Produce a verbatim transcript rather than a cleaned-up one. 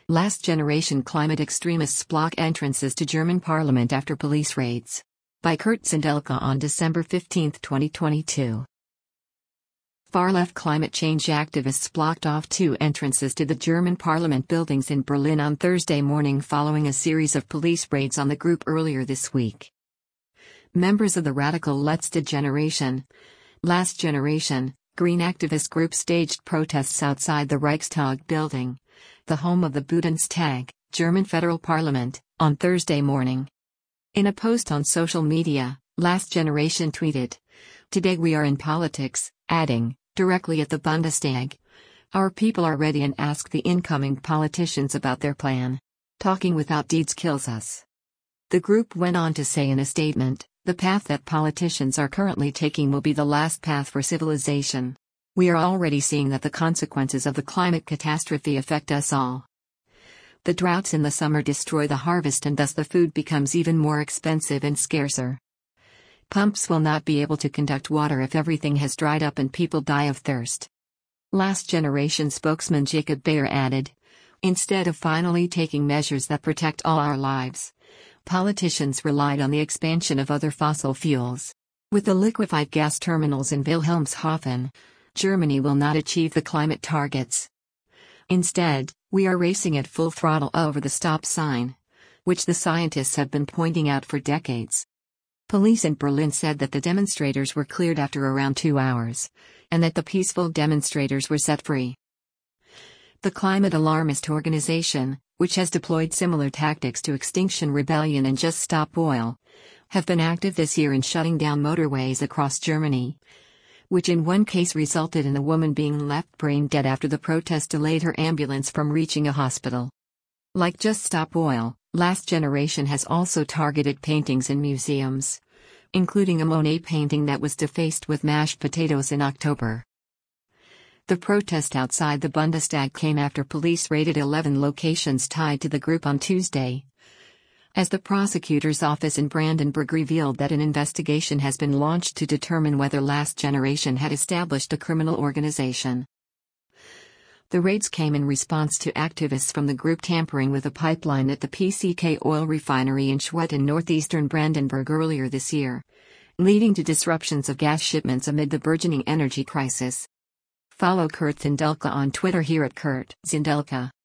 Last generation climate extremists block entrances to German parliament after police raids. By Kurt Zindelka on December fifteenth, twenty twenty-two. Far-left climate change activists blocked off two entrances to the German parliament buildings in Berlin on Thursday morning following a series of police raids on the group earlier this week. Members of the radical Letzte Generation, Last Generation, Green activist group staged protests outside the Reichstag building, the home of the Bundestag, German federal parliament, on Thursday morning. In a post on social media, Last Generation tweeted, "Today we are in politics," adding, "Directly at the Bundestag. Our people are ready and ask the incoming politicians about their plan. Talking without deeds kills us." The group went on to say in a statement, "The path that politicians are currently taking will be the last path for civilization. We are already seeing that the consequences of the climate catastrophe affect us all. The droughts in the summer destroy the harvest and thus the food becomes even more expensive and scarcer. Pumps will not be able to conduct water if everything has dried up and people die of thirst." Last Generation spokesman Jacob Bayer added, "Instead of finally taking measures that protect all our lives, politicians relied on the expansion of other fossil fuels. With the liquefied gas terminals in Wilhelmshaven, Germany will not achieve the climate targets. Instead, we are racing at full throttle over the stop sign, which the scientists have been pointing out for decades." Police in Berlin said that the demonstrators were cleared after around two hours, and that the peaceful demonstrators were set free. The climate alarmist organization, which has deployed similar tactics to Extinction Rebellion and Just Stop Oil, have been active this year in shutting down motorways across Germany, which in one case resulted in a woman being left brain dead after the protest delayed her ambulance from reaching a hospital. Like Just Stop Oil, Last Generation has also targeted paintings in museums, including a Monet painting that was defaced with mashed potatoes in October. The protest outside the Bundestag came after police raided eleven locations tied to the group on Tuesday, as the prosecutor's office in Brandenburg revealed that an investigation has been launched to determine whether Last Generation had established a criminal organization. The raids came in response to activists from the group tampering with a pipeline at the P C K oil refinery in Schwedt in northeastern Brandenburg earlier this year, leading to disruptions of gas shipments amid the burgeoning energy crisis. Follow Kurt Zindelka on Twitter here at Kurt Zindelka.